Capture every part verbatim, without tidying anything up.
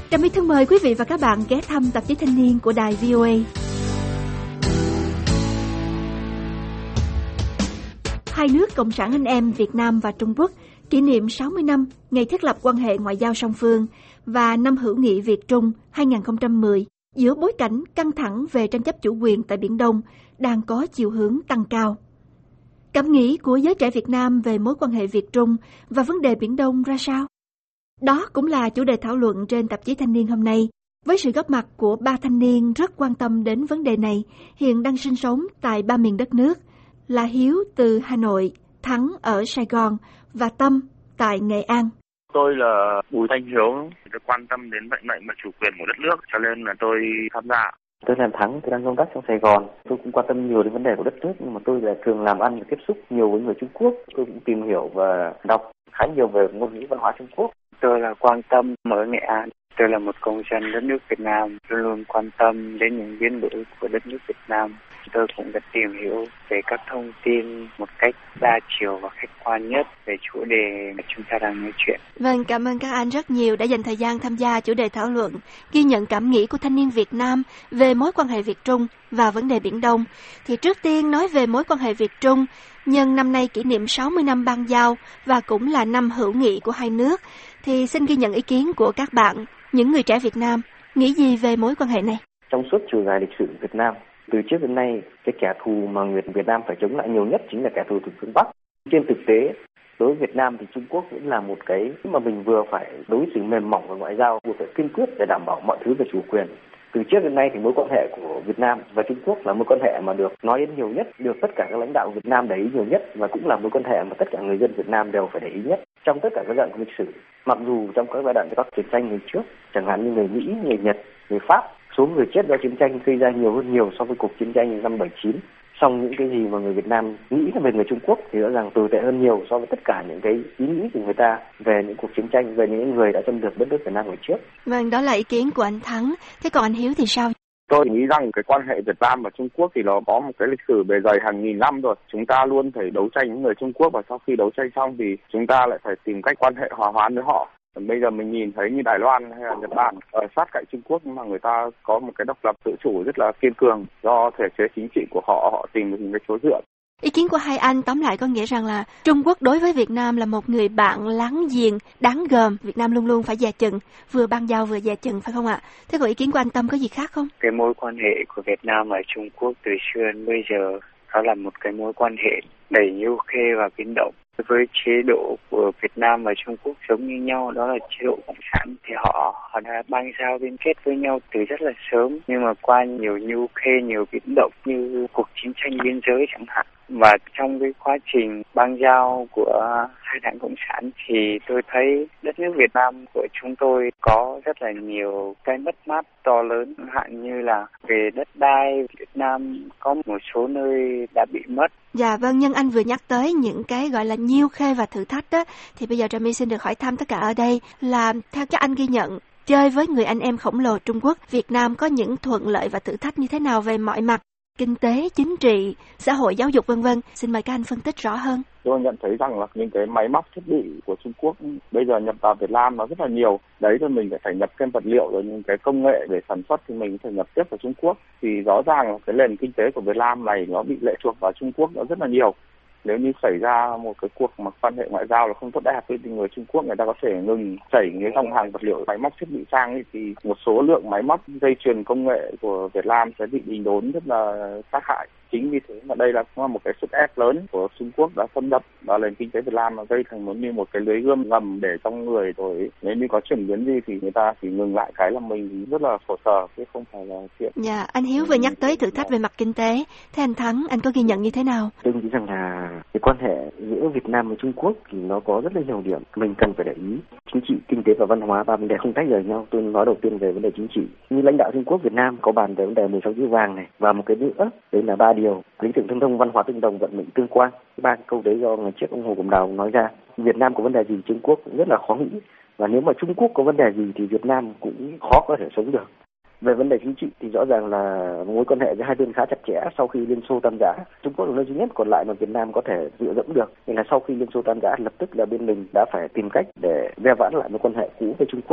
Trà My thân mời quý vị và các bạn ghé thăm tạp chí Thanh niên của đài vê o a. Hai nước Cộng sản anh em Việt Nam và Trung Quốc kỷ niệm sáu mươi năm ngày thiết lập quan hệ ngoại giao song phương và năm hữu nghị Việt Trung hai nghìn không trăm mười giữa bối cảnh căng thẳng về tranh chấp chủ quyền tại Biển Đông đang có chiều hướng tăng cao. Cảm nghĩ của giới trẻ Việt Nam về mối quan hệ Việt Trung và vấn đề Biển Đông ra sao? Đó cũng là chủ đề thảo luận trên tạp chí Thanh niên hôm nay, với sự góp mặt của ba thanh niên rất quan tâm đến vấn đề này, hiện đang sinh sống tại ba miền đất nước, là Hiếu từ Hà Nội, Thắng ở Sài Gòn và Tâm tại Nghệ An. Tôi là Bùi Thanh Hiếu, tôi quan tâm đến vận mệnh và chủ quyền của đất nước, cho nên là tôi tham gia. Tôi là Thắng, tôi đang công tác trong Sài Gòn. Tôi cũng quan tâm nhiều đến vấn đề của đất nước, nhưng mà tôi là thường làm ăn và tiếp xúc nhiều với người Trung Quốc. Tôi cũng tìm hiểu và đọc khá nhiều về ngôn ngữ văn hóa Trung Quốc. Tôi là Quang Tâm ở Nghệ An. Tôi là một công dân đất nước Việt Nam, luôn luôn quan tâm đến những biến đổi của đất nước Việt Nam. Tôi cũng đã tìm hiểu về các thông tin một cách đa chiều và khách quan nhất về chủ đề mà chúng ta đang nói chuyện. Vâng, cảm ơn các anh rất nhiều đã dành thời gian tham gia chủ đề thảo luận, ghi nhận cảm nghĩ của thanh niên Việt Nam về mối quan hệ Việt Trung và vấn đề Biển Đông. Thì trước tiên nói về mối quan hệ Việt Trung, nhân năm nay kỷ niệm sáu mươi năm bang giao và cũng là năm hữu nghị của hai nước, thì xin ghi nhận ý kiến của các bạn, những người trẻ Việt Nam, nghĩ gì về mối quan hệ này? Trong suốt chiều dài lịch sử Việt Nam, từ trước đến nay, cái kẻ thù mà người Việt Nam phải chống lại nhiều nhất chính là kẻ thù từ phương Bắc. Trên thực tế, đối với Việt Nam thì Trung Quốc vẫn là một cái mà mình vừa phải đối xử mềm mỏng về ngoại giao, vừa phải kiên quyết để đảm bảo mọi thứ về chủ quyền. Từ trước đến nay thì mối quan hệ của Việt Nam và Trung Quốc là mối quan hệ mà được nói đến nhiều nhất, được tất cả các lãnh đạo Việt Nam để ý nhiều nhất, và cũng là mối quan hệ mà tất cả người dân Việt Nam đều phải để ý nhất trong tất cả các giai đoạn của lịch sử. Mặc dù trong các giai đoạn các chiến tranh ngày trước, chẳng hạn như người Mỹ, người Nhật, người Pháp, số người chết do chiến tranh gây ra nhiều hơn nhiều so với cuộc chiến tranh năm bảy chín. Song những cái gì mà người Việt Nam nghĩ về người Trung Quốc thì rõ ràng tồi tệ hơn nhiều so với tất cả những cái ý nghĩ của người ta về những cuộc chiến tranh, về những người đã xâm lược đất nước Việt Nam ngày trước. Vâng, đó là ý kiến của anh Thắng. Thế còn anh Hiếu thì sao? Tôi nghĩ rằng cái quan hệ Việt Nam và Trung Quốc thì nó có một cái lịch sử bề dày hàng nghìn năm rồi. Chúng ta luôn phải đấu tranh với người Trung Quốc, và sau khi đấu tranh xong thì chúng ta lại phải tìm cách quan hệ hòa hoãn với họ. Bây giờ mình nhìn thấy như Đài Loan hay là Nhật Bản ở sát cạnh Trung Quốc, nhưng mà người ta có một cái độc lập tự chủ rất là kiên cường, do thể chế chính trị của họ, họ tìm được một cái chỗ dựa. Ý kiến của hai anh tóm lại có nghĩa rằng là Trung Quốc đối với Việt Nam là một người bạn láng giềng, đáng gờm. Việt Nam luôn luôn phải dè chừng, vừa bang giao vừa dè chừng, phải không ạ? Thế còn ý kiến của anh Tâm có gì khác không? Cái mối quan hệ của Việt Nam và Trung Quốc từ xưa đến bây giờ đó là một cái mối quan hệ đầy nhiêu khê và biến động. Với chế độ của Việt Nam và Trung Quốc giống như nhau, đó là chế độ cộng sản, thì họ họ đã bang giao liên kết với nhau từ rất là sớm, nhưng mà qua nhiều nhiêu khê, nhiều biến động như cuộc chiến tranh biên giới chẳng hạn. Và trong cái quá trình bang giao của hai đảng cộng sản thì tôi thấy đất nước Việt Nam của chúng tôi có rất là nhiều cái mất mát to lớn, hạn như là về đất đai, Việt Nam có một số nơi đã bị mất. Dạ vâng, nhân anh vừa nhắc tới những cái gọi là nhiêu khê và thử thách đó, thì bây giờ Trà My xin được hỏi thăm tất cả ở đây là theo các anh ghi nhận, chơi với người anh em khổng lồ Trung Quốc, Việt Nam có những thuận lợi và thử thách như thế nào về mọi mặt? Kinh tế, chính trị, xã hội, giáo dục vân vân. Xin mời các anh phân tích rõ hơn. Tôi nhận thấy rằng là những cái máy móc thiết bị của Trung Quốc bây giờ nhập vào Việt Nam nó rất là nhiều. Đấy thì mình phải nhập thêm vật liệu, rồi những cái công nghệ để sản xuất thì mình phải nhập tiếp vào Trung Quốc. Thì rõ ràng là cái nền kinh tế của Việt Nam này nó bị lệ thuộc vào Trung Quốc nó rất là nhiều. Nếu như xảy ra một cái cuộc mà quan hệ ngoại giao là không tốt đẹp với người Trung Quốc, người ta có thể ngừng chảy cái dòng hàng vật liệu máy móc thiết bị sang ấy, thì một số lượng máy móc dây chuyền công nghệ của Việt Nam sẽ bị đình đốn rất là tác hại. Chính vì thế mà đây là cũng là một cái sức ép lớn của Trung Quốc đã xâm nhập vào nền kinh tế Việt Nam, và gây thành một như một cái lưới gươm ngầm để trong người, rồi nếu như có chuyển biến gì thì người ta chỉ ngừng lại cái là mình rất là khổ sở, chứ không phải là chuyện. Dạ, anh Hiếu vừa nhắc tới thử thách về mặt kinh tế, thế anh Thắng, anh có ghi nhận như thế nào? Tôi nghĩ rằng là cái quan hệ giữa Việt Nam và Trung Quốc thì nó có rất là nhiều điểm mình cần phải để ý. Chính trị, kinh tế và văn hóa ba vấn đề không tách rời nhau. Tôi nói đầu tiên về vấn đề chính trị. Như lãnh đạo Trung Quốc, Việt Nam có bàn về vấn đề mười sáu chữ vàng này, và một cái nữa đấy là ba điều: lý tưởng tương thông, văn hóa tương đồng, vận mệnh tương quan. Ba cái câu đấy do ngày trước ông Hồ Cẩm Đào nói ra. Việt Nam có vấn đề gì Trung Quốc cũng rất là khó nghĩ, và nếu mà Trung Quốc có vấn đề gì thì Việt Nam cũng khó có thể sống được. Về vấn đề chính trị thì rõ ràng là mối quan hệ giữa hai bên khá chặt chẽ sau khi Liên Xô tan rã. Trung Quốc là nơi duy nhất còn lại mà Việt Nam có thể dựa dẫm được. Nên là sau khi Liên Xô tan rã, lập tức là bên mình đã phải tìm cách để ve vãn lại mối quan hệ cũ với Trung Quốc.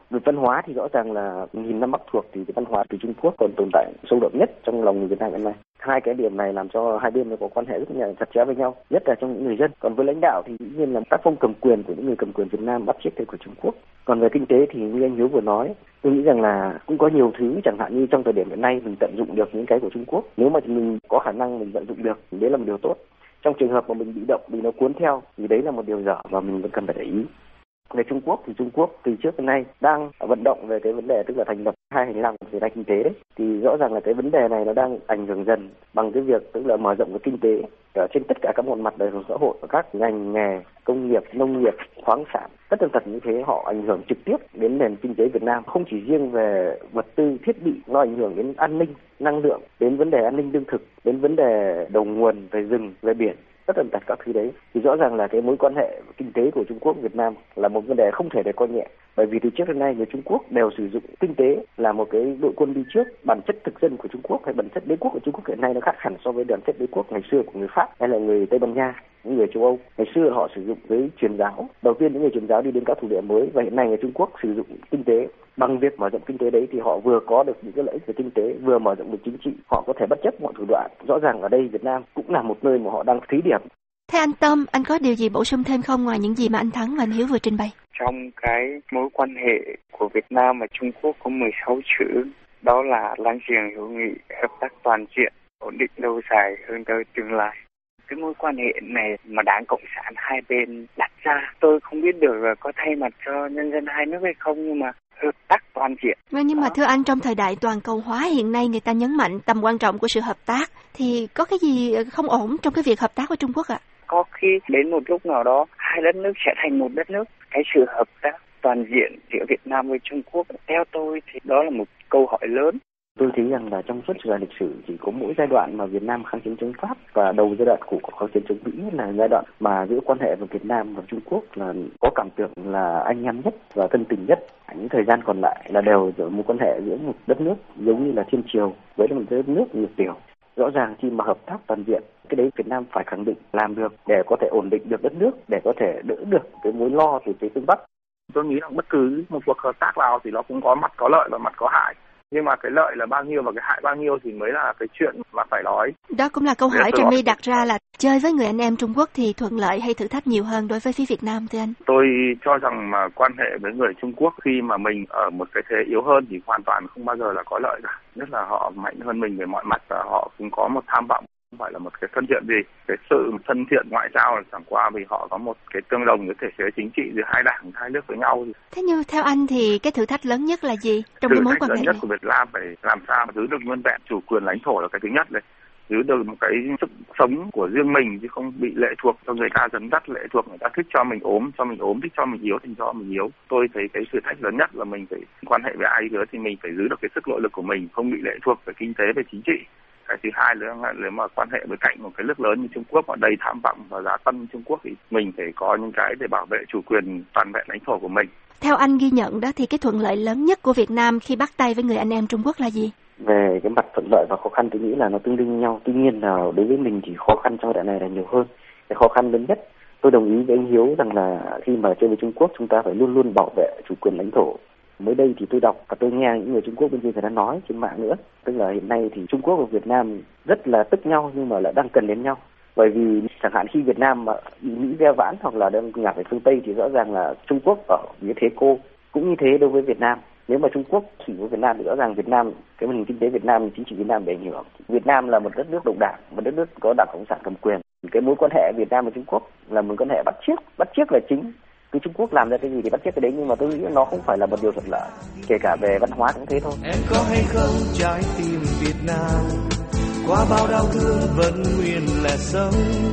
Về văn hóa thì rõ ràng là nghìn năm Bắc thuộc thì cái văn hóa từ Trung Quốc còn tồn tại sâu đậm nhất trong lòng người Việt Nam hiện nay. Hai cái điểm này làm cho hai bên có quan hệ rất là chặt chẽ với nhau, nhất là trong những người dân. Còn với lãnh đạo thì dĩ nhiên là tác phong cầm quyền của những người cầm quyền Việt Nam bắt chước theo của Trung Quốc. Còn về kinh tế thì như anh Hiếu vừa nói, tôi nghĩ rằng là cũng có nhiều thứ, chẳng hạn như trong thời điểm hiện nay mình tận dụng được những cái của Trung Quốc. Nếu mà mình có khả năng mình tận dụng được thì đấy là một điều tốt. Trong trường hợp mà mình bị động, bị nó cuốn theo thì đấy là một điều dở và mình vẫn cần phải để ý. Về Trung Quốc thì Trung Quốc từ trước đến nay đang vận động về cái vấn đề tức là thành lập hai hành lang về đa kinh tế đấy, thì rõ ràng là cái vấn đề này nó đang ảnh hưởng dần bằng cái việc tức là mở rộng cái kinh tế ở trên tất cả các mọi mặt đời sống xã hội, và các ngành nghề công nghiệp, nông nghiệp, khoáng sản, tất tần tật như thế họ ảnh hưởng trực tiếp đến nền kinh tế Việt Nam, không chỉ riêng về vật tư thiết bị, nó ảnh hưởng đến an ninh năng lượng, đến vấn đề an ninh lương thực, đến vấn đề đầu nguồn về rừng, về biển, tất tần tật các thứ đấy. Thì rõ ràng là cái mối quan hệ kinh tế của Trung Quốc Việt Nam là một vấn đề không thể để coi nhẹ, bởi vì từ trước đến nay người Trung Quốc đều sử dụng kinh tế là một cái đội quân đi trước. Bản chất thực dân của Trung Quốc hay bản chất đế quốc của Trung Quốc hiện nay nó khác hẳn so với bản chất đế quốc ngày xưa của người Pháp hay là người Tây Ban Nha, những người châu Âu. Ngày xưa họ sử dụng cái truyền giáo, đầu tiên những người truyền giáo đi đến các thuộc địa mới, và hiện nay người Trung Quốc sử dụng kinh tế. Bằng việc mở rộng kinh tế đấy thì họ vừa có được những cái lợi ích về kinh tế, vừa mở rộng được chính trị, họ có thể bất chấp mọi thủ đoạn. Rõ ràng ở đây Việt Nam cũng là một nơi mà họ đang thí điểm. Thế anh Tâm, anh có điều gì bổ sung thêm không ngoài những gì mà anh Thắng và anh Hiếu vừa trình bày? Trong cái mối quan hệ của Việt Nam và Trung Quốc có mười sáu chữ, đó là láng giềng hữu nghị, hợp tác toàn diện, ổn định lâu dài hướng tới tương lai. Cái mối quan hệ này mà Đảng Cộng sản hai bên đặt ra, tôi không biết được là có thay mặt cho nhân dân hai nước hay không, nhưng mà hợp tác toàn diện. Vâng, nhưng mà thưa anh, trong thời đại toàn cầu hóa hiện nay người ta nhấn mạnh tầm quan trọng của sự hợp tác, thì có cái gì không ổn trong cái việc hợp tác với Trung Quốc ạ? Có khi đến một lúc nào đó hai đất nước sẽ thành một đất nước. Cái sự hợp tác toàn diện giữa Việt Nam với Trung Quốc, theo tôi thì đó là một câu hỏi lớn. Tôi thấy rằng là trong suốt thời gian lịch sử chỉ có mỗi giai đoạn mà Việt Nam kháng chiến chống Pháp và đầu giai đoạn của kháng chiến chống Mỹ là giai đoạn mà giữa quan hệ của Việt Nam và Trung Quốc là có cảm tưởng là anh em nhất và thân tình nhất. Những thời gian còn lại là đều giữa một quan hệ giữa một đất nước giống như là thiên triều với một đất nước nhược tiểu. Rõ ràng khi mà hợp tác toàn diện, cái đấy Việt Nam phải khẳng định làm được để có thể ổn định được đất nước, để có thể đỡ được cái mối lo từ phía phương Bắc. Tôi nghĩ là bất cứ một cuộc hợp tác nào thì nó cũng có mặt có lợi và mặt có hại. Nhưng mà cái lợi là bao nhiêu và cái hại bao nhiêu thì mới là cái chuyện mà phải nói. Đó cũng là câu hỏi Trà My đặt ra, là chơi với người anh em Trung Quốc thì thuận lợi hay thử thách nhiều hơn đối với phía Việt Nam thưa anh? Tôi cho rằng mà quan hệ với người Trung Quốc khi mà mình ở một cái thế yếu hơn thì hoàn toàn không bao giờ là có lợi cả. Nhất là họ mạnh hơn mình về mọi mặt và họ cũng có một tham vọng, không phải là một cái thân thiện gì. Cái sự thân thiện ngoại giao là chẳng qua vì họ có một cái tương đồng với thể chế chính trị giữa hai đảng, hai nước với nhau. Thế nhưng theo anh thì cái thử thách lớn nhất là gì trong cái mối quan hệ này? Thử thách lớn nhất của Việt Nam phải làm sao mà giữ được nguyên vẹn chủ quyền lãnh thổ là cái thứ nhất này. Giữ được một cái sức sống của riêng mình chứ không bị lệ thuộc cho người ta dẫn dắt, lệ thuộc người ta thích cho mình ốm, cho mình ốm, thích cho mình yếu thì cho mình yếu. Tôi thấy cái thử thách lớn nhất là mình phải quan hệ với ai nữa thì mình phải giữ được cái sức nội lực của mình, không bị lệ thuộc về kinh tế, về chính trị. Cái thứ hai nữa là nếu mà quan hệ với cạnh một cái nước lớn như Trung Quốc mà đầy tham vọng và dã tâm Trung Quốc thì mình phải có những cái để bảo vệ chủ quyền toàn vẹn lãnh thổ của mình. Theo anh ghi nhận đó thì cái thuận lợi lớn nhất của Việt Nam khi bắt tay với người anh em Trung Quốc là gì? Về cái mặt thuận lợi và khó khăn tôi nghĩ là nó tương đương nhau. Tuy nhiên là đối với mình thì khó khăn trong đoạn này là nhiều hơn. Cái khó khăn lớn nhất, tôi đồng ý với anh Hiếu rằng là khi mà chơi với Trung Quốc chúng ta phải luôn luôn bảo vệ chủ quyền lãnh thổ. Mới đây thì tôi đọc và tôi nghe những người Trung Quốc bên kia người ta nói trên mạng nữa, tức là hiện nay thì Trung Quốc và Việt Nam rất là tức nhau nhưng mà lại đang cần đến nhau. Bởi vì chẳng hạn khi Việt Nam mà bị Mỹ ve vãn hoặc là đang ngả về phương Tây thì rõ ràng là Trung Quốc ở phía thế cô, cũng như thế đối với Việt Nam. Nếu mà Trung Quốc chỉ với Việt Nam thì rõ ràng Việt Nam, cái nền kinh tế Việt Nam, chính trị Việt Nam bị ảnh hưởng. Việt Nam là một đất nước độc đảng, một đất nước có đảng cộng sản cầm quyền. Cái mối quan hệ Việt Nam và Trung Quốc là một quan hệ bắt chước, bắt chước là chính. Cứ Trung Quốc làm ra cái gì thì bắt chước cái đấy, nhưng mà tôi nghĩ nó không phải là một điều thuận lợi, kể cả về văn hóa cũng thế thôi. Em có hay không trái tim Việt Nam, qua bao đau thương vẫn nguyên là sống,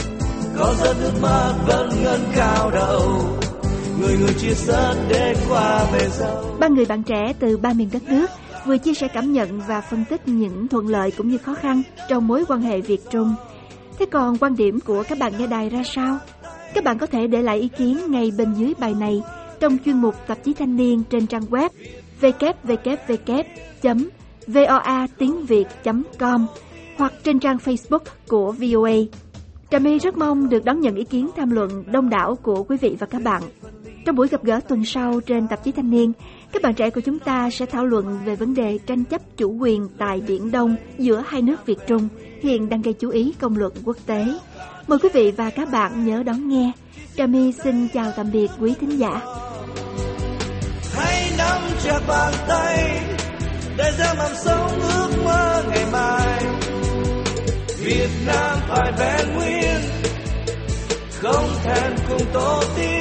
có giọt nước mắt vẫn ngân cao đầu, người người chia sẻ để qua bề dâu. Ba người bạn trẻ từ ba miền đất nước vừa chia sẻ cảm nhận và phân tích những thuận lợi cũng như khó khăn trong mối quan hệ Việt Trung. Thế còn quan điểm của các bạn nghe đài ra sao? Các bạn có thể để lại ý kiến ngay bên dưới bài này trong chuyên mục Tạp chí Thanh niên trên trang web w w w chấm voa tiếng việt chấm com hoặc trên trang Facebook của vê o a. Trà My rất mong được đón nhận ý kiến tham luận đông đảo của quý vị và các bạn. Trong buổi gặp gỡ tuần sau trên Tạp chí Thanh niên, Các bạn trẻ của chúng ta sẽ thảo luận về vấn đề tranh chấp chủ quyền tại Biển Đông giữa hai nước Việt Trung, hiện đang gây chú ý công luận quốc tế. Mời quý vị và các bạn nhớ đón nghe. Trà My xin chào tạm biệt quý thính giả. Hãy nắm chặt bàn tay để gieo mầm sống ước mơ ngày mai. Việt Nam phải vẹn nguyên, không thèm cùng tổ tiên.